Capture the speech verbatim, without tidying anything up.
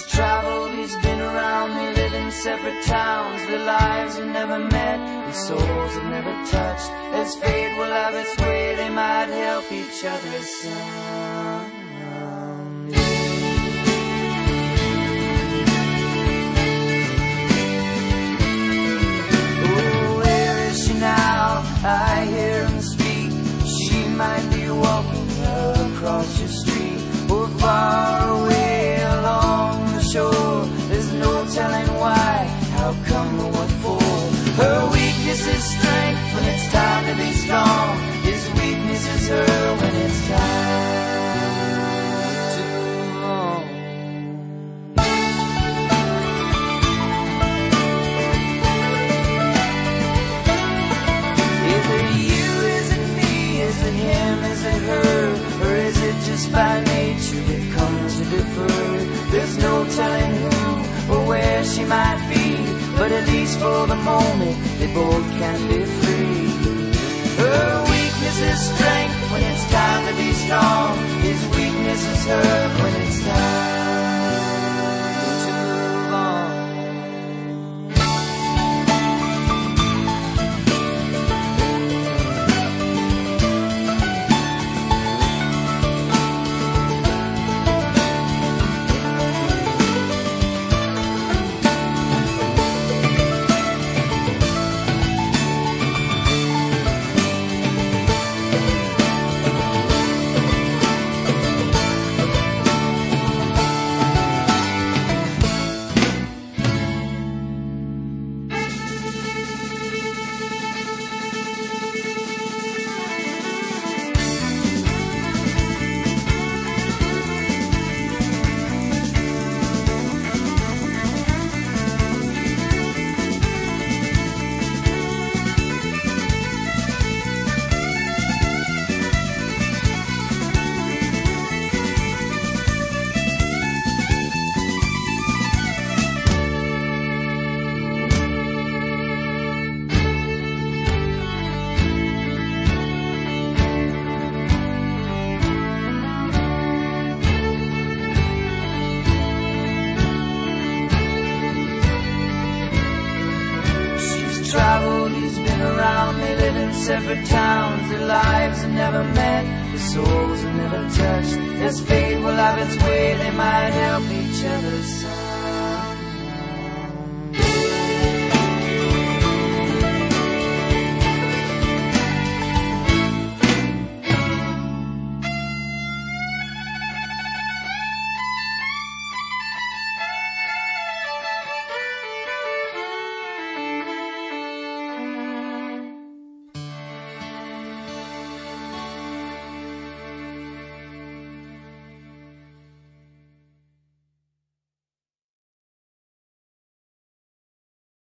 traveled, he's been around, they live in separate towns, their lives have never met, their souls have never touched. As fate will have its way, they might help each other someday. Oh, where is she now? I hear him speak. She might be walking across your street, or far away along the shore. There's no telling why, how come, or what for. Her weakness is strength when it's time to be strong. His weakness is her when it's time to move on. Is it you, is it me, is it him, is it her, or is it just by nature it comes to differ? There's no telling who or where she might be, but at least for the moment they both can be free. Her weakness is strength when it's time to be strong. His weakness is her when it's time to move on. Traveled, he's been around, they live in separate towns, their lives have never met, their souls have never touched. As fate will have its way, they might help each other.